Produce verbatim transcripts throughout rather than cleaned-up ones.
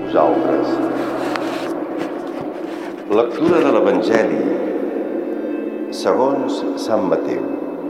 vosaltres. Lectura de l'Evangeli segons Sant Mateu.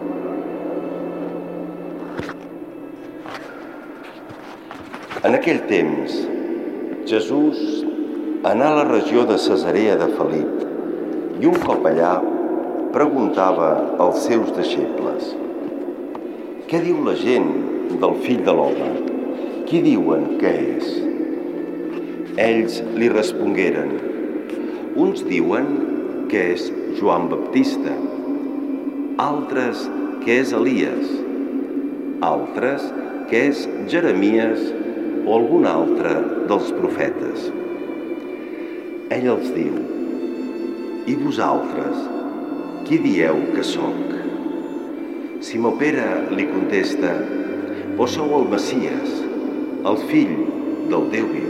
En aquell temps, Jesús anà a la regió de Cesarea de Felip i un cop allà preguntava als seus deixebles: «Què diu la gent del Fill de l'Home? Qui diuen que és?» Ells li respongueren: «Uns diuen que és Joan Baptista, altres que és Elies, altres que és Jeremies o algun altre dels profetes». Ell els diu: «I vosaltres, qui dieu que sóc?» Simó Pere li contesta: «Vós sou el Messies, el Fill del Déu viu».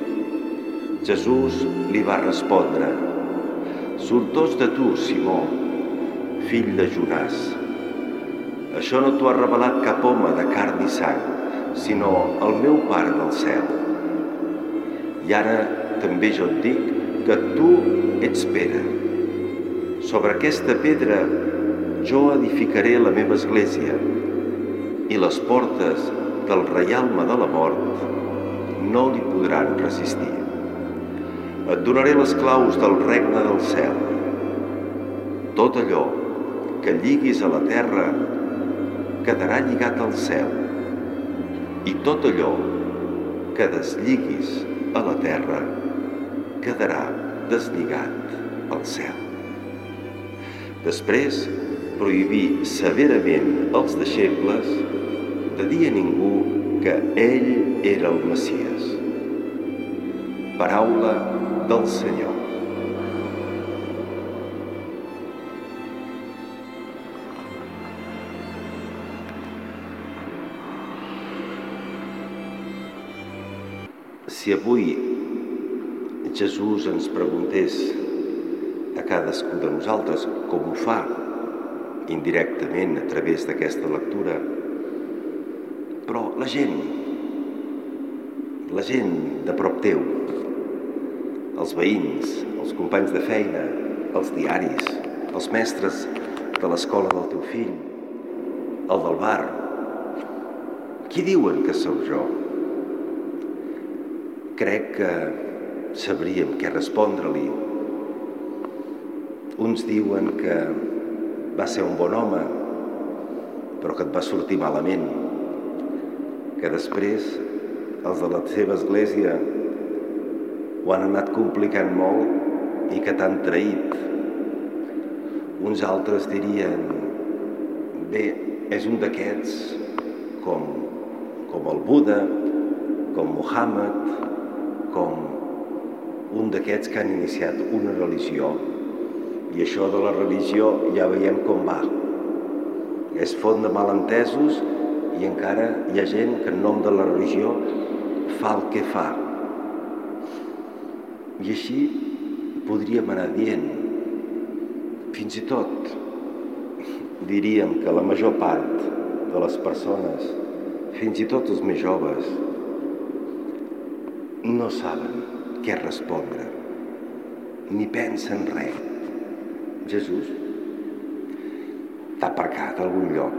Jesús li va respondre: «Sortós de tu, Simó, fill de Jonàs. Això no t'ho ha revelat cap home de carn i sang, sinó el meu Pare del cel. I ara també jo et dic que tu ets Pere. Sobre aquesta pedra jo edificaré la meva església i les portes del reialme de la mort no li podran resistir. Et donaré les claus del regne del cel. Tot allò que lliguis a la terra quedarà lligat al cel, i tot allò que deslligis a la terra quedarà deslligat al cel». Després prohibí severament als deixebles de dir a ningú que ell era el Messies. Paraula del Senyor. Si avui Jesús ens preguntés a cadascú de nosaltres, com ho fa indirectament a través d'aquesta lectura, però la gent, la gent de prop teu, els veïns, els companys de feina, els diaris, els mestres de l'escola del teu fill, el del bar, qui diuen que sóc jo? Crec que sabríem què respondre-li. Uns diuen que va ser un bon home, però que et va sortir malament, que després els de la seva església ho han anat complicant molt i que t'han traït. Uns altres dirien: bé, és un d'aquests, com, com el Buda, com Mohammed, com un d'aquests que han iniciat una religió. I això de la religió ja veiem com va. És font de malentesos i encara hi ha gent que en nom de la religió fa el que fa. I així podríem anar dient. Fins i tot diríem que la major part de les persones, fins i tot els més joves, no saben què respondre, ni pensen res. Jesús t'ha aparcat a algun lloc.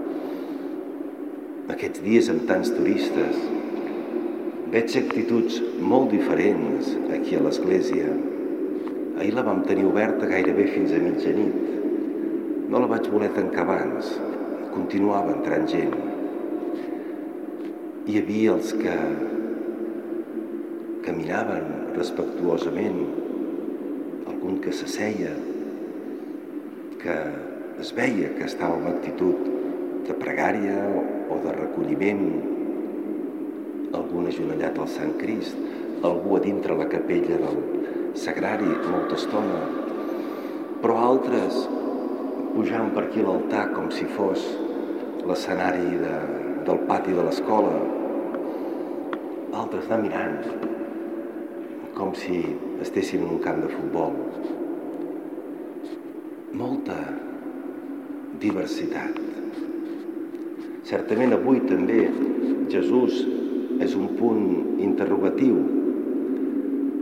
Aquests dies amb tants turistes veig actituds molt diferents aquí a l'església. Ahir la vam tenir oberta gairebé fins a mitjanit. No la vaig voler tancar abans, continuava entrant gent. Hi havia els que caminaven respectuosament, algun que s'asseia, que es veia que estava en actitud de pregària o de recolliment, algun agenollat al Sant Crist, algú a dintre la capella del sagrari molta estona, però altres pujant per aquí a l'altar com si fos l'escenari de, del pati de l'escola, altres anar mirant com si estessin en un camp de futbol. Molta diversitat. Certament avui també Jesús és un punt interrogatiu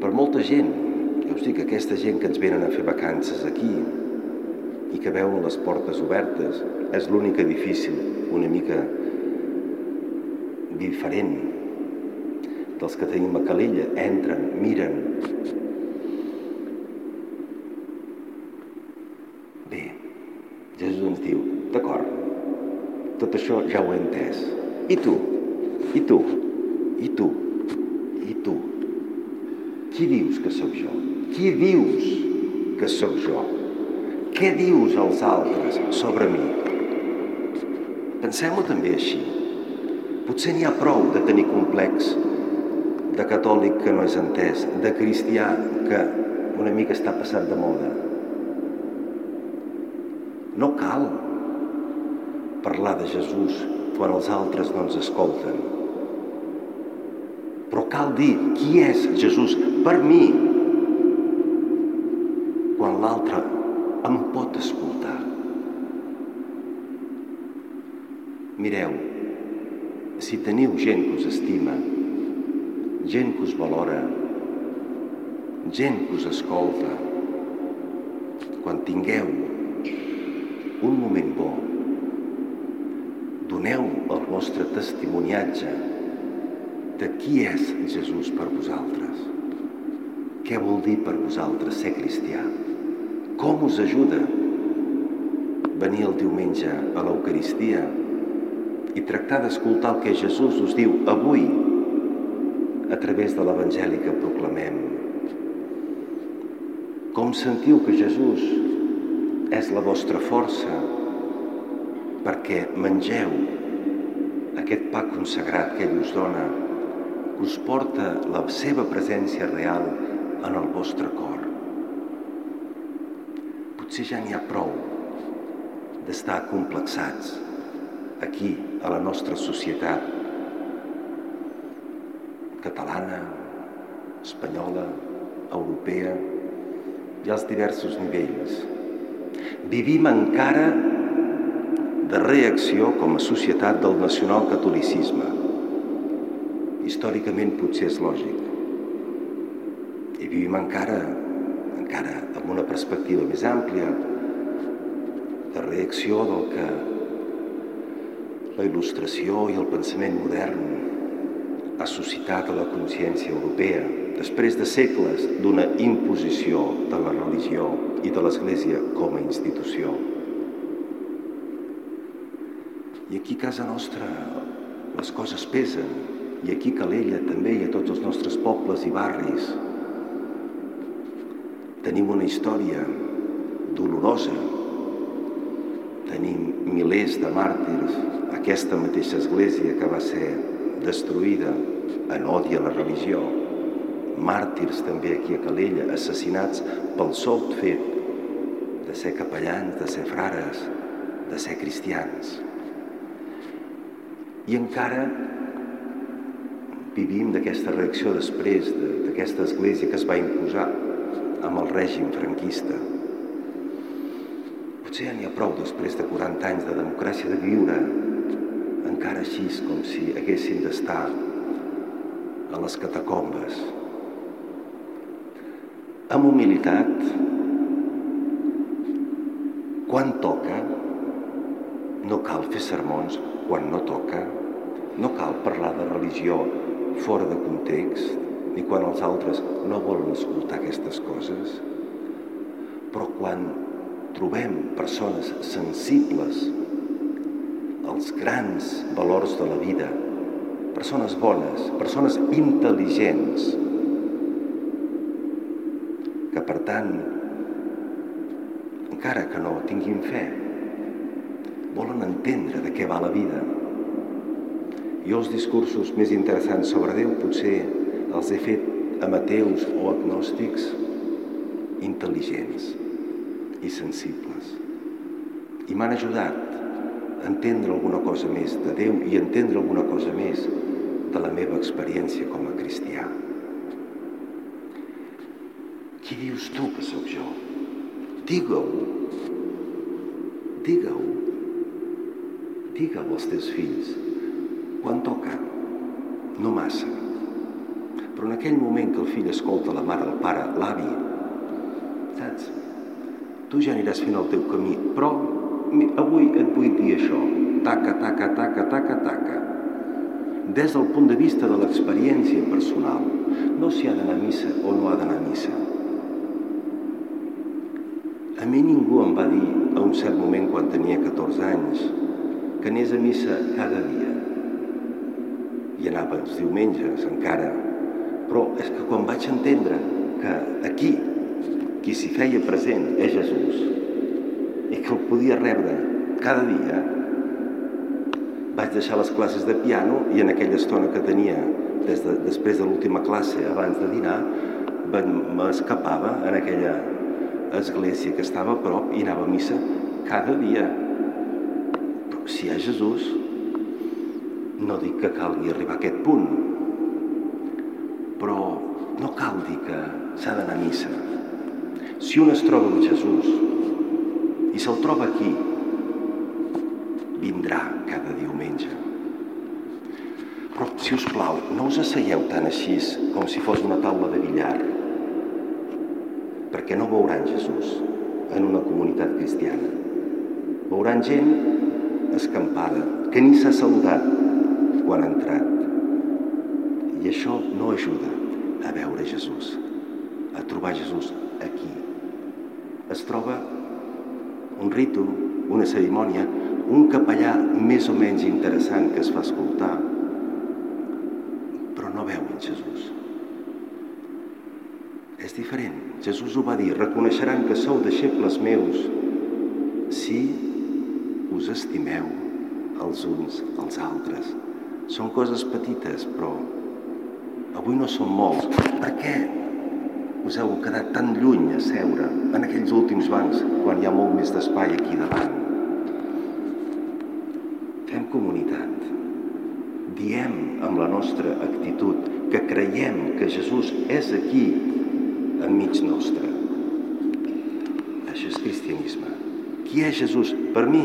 per molta gent, ja us dic, aquesta gent que ens venen a fer vacances aquí i que veuen les portes obertes, és l'únic edifici una mica diferent dels que tenim a Calella. Entren, miren. Bé, Jesús ens diu, d'acord, tot això ja ho he entès. I tu? I tu? I tu? I tu? Qui dius que sóc jo? Qui dius que sóc jo? Què dius als altres sobre mi? Pensem-ho també així. Potser n'hi ha prou de tenir complex de catòlic que no és entès, de cristià que una mica està passat de moda. No cal parlar de Jesús quan els altres no ens escolten. Però cal dir qui és Jesús per mi quan l'altre em pot escoltar. Mireu, si teniu gent que us estima, gent que us valora, gent que us escolta, quan tingueu un moment bo, doneu el vostre testimoniatge de qui és Jesús per vosaltres. Què vol dir per vosaltres ser cristià? Com us ajuda venir el diumenge a l'Eucaristia i tractar d'escoltar el que Jesús us diu avui a través de l'Evangeli que proclamem? Com sentiu que Jesús és la vostra força perquè mengeu aquest pa consagrat que ell us dona, que us porta la seva presència real en el vostre cor? Potser ja n'hi ha prou d'estar complexats aquí, a la nostra societat catalana, espanyola, europea i als diversos nivells. Vivim encara de reacció com a societat del nacionalcatolicisme. Històricament potser és lògic. I vivim encara, encara amb una perspectiva més àmplia de reacció del que la il·lustració i el pensament modern ha suscitat a la consciència europea després de segles d'una imposició de la religió i de l'Església com a institució. I aquí a casa nostra les coses pesen, i aquí a Calella també i a tots els nostres pobles i barris tenim una història dolorosa, tenim milers de màrtirs, aquesta mateixa església que va ser destruïda en odi a la religió, màrtirs també aquí a Calella, assassinats pel sol fet de ser capellans, de ser frares, de ser cristians. I encara vivim d'aquesta reacció després d'aquesta església que es va imposar amb el règim franquista. Potser ja n'hi ha prou després de quaranta anys de democràcia de viure encara així com si haguéssim d'estar a les catacombes. Amb humilitat, quan toca, no cal fer sermons quan no toca, no cal parlar de religió fora de context, ni quan els altres no volen escoltar aquestes coses. Però quan trobem persones sensibles als grans valors de la vida, persones bones, persones intel·ligents, que per tant, encara que no tinguin fe, volen entendre de què va la vida. Jo els discursos més interessants sobre Déu potser els he fet amb ateus o agnòstics intel·ligents i sensibles. I m'han ajudat a entendre alguna cosa més de Déu i a entendre alguna cosa més de la meva experiència com a cristià. Qui dius tu que sóc jo? Digue-ho. Digue-ho. Digue-ho als teus fills. Quan toca, no massa, Però en aquell moment que el fill escolta la mare, el pare, l'avi, saps? Tu ja aniràs fent el teu camí, però avui et vull dir això. Taca, taca, taca, taca, taca. Des del punt de vista de l'experiència personal, no si ha d'anar a missa o no ha d'anar a missa. A mi ningú em va dir a un cert moment, quan tenia catorze anys, que anés a missa cada dia. I anava els diumenges encara. Però és que quan vaig entendre que aquí qui s'hi feia present és Jesús i que el podia rebre cada dia, vaig deixar les classes de piano i en aquella estona que tenia des de, després de l'última classe abans de dinar m'escapava en aquella església que estava a prop i anava a missa cada dia. Però si hi ha Jesús, no dic que calgui arribar a aquest punt, però no cal dir que s'ha d'anar a missa. Si un es troba amb Jesús i se'l troba aquí, vindrà cada diumenge. Però, si us plau, no us asseieu tan així com si fos una taula de billar, perquè no veuran Jesús en una comunitat cristiana. Veuran gent escampada, que ni s'ha saludat quan ha entrat. I això no ajuda a veure Jesús, a trobar Jesús aquí. Es troba un ritu, una cerimònia, un capellà més o menys interessant que es fa escoltar, però no veuen Jesús. És diferent. Jesús ho va dir: reconeixeran que sou deixebles meus si us estimeu els uns als altres. Són coses petites, però avui no som molts. Per què us heu quedat tan lluny a seure en aquells últims bancs quan hi ha molt més d'espai aquí davant? Fem comunitat. Diem amb la nostra actitud que creiem que Jesús és aquí enmig nostre. Això és cristianisme. Qui és Jesús? Per mi,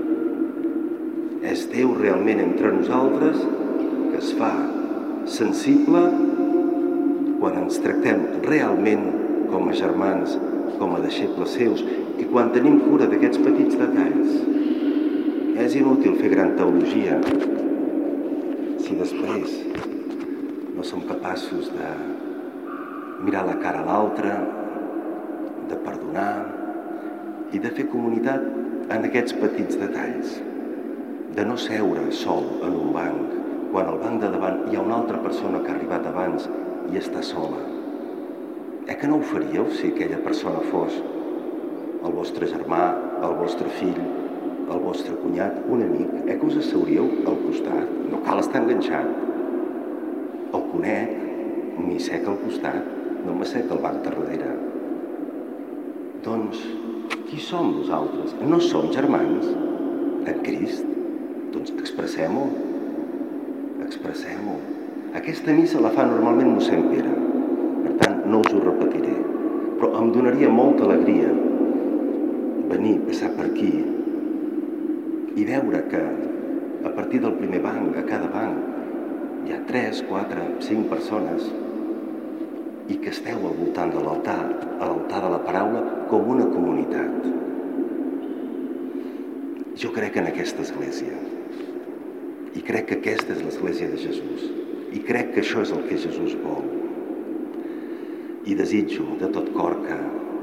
és Déu realment entre nosaltres, que es fa sensible quan ens tractem realment com a germans, com a deixebles seus, i quan tenim cura d'aquests petits detalls. És inútil fer gran teologia si després no som capaços de mirar la cara a l'altre, de perdonar i de fer comunitat en aquests petits detalls. De no seure sol en un banc, quan al banc de davant hi ha una altra persona que ha arribat abans i està sola. Eh que no ho faríeu si aquella persona fos el vostre germà, el vostre fill, el vostre cunyat, un amic? Eh que us asseuríeu al costat? No cal estar enganxat. El conec, m'hi sec al costat, no m'assec al banc de darrere. Doncs, qui som nosaltres? No som germans en Crist? Doncs expressem-ho. Expressem-ho. Aquesta missa la fa normalment mossèn Pere, per tant no us ho repetiré, però em donaria molta alegria venir, passar per aquí i veure que a partir del primer banc, a cada banc, hi ha tres, quatre, cinc persones i que esteu al voltant de l'altar, a l'altar de la paraula, com una comunitat. Jo crec en aquesta església i crec que aquesta és l'església de Jesús. I crec que això és el que Jesús vol. I desitjo de tot cor que,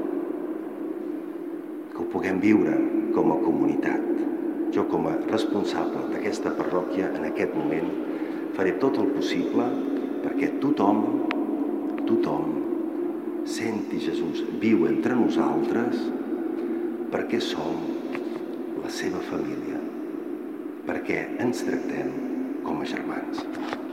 que ho puguem viure com a comunitat. Jo, com a responsable d'aquesta parròquia, en aquest moment, faré tot el possible perquè tothom, tothom, senti Jesús viu entre nosaltres, perquè som la seva família, perquè ens tractem com a germans.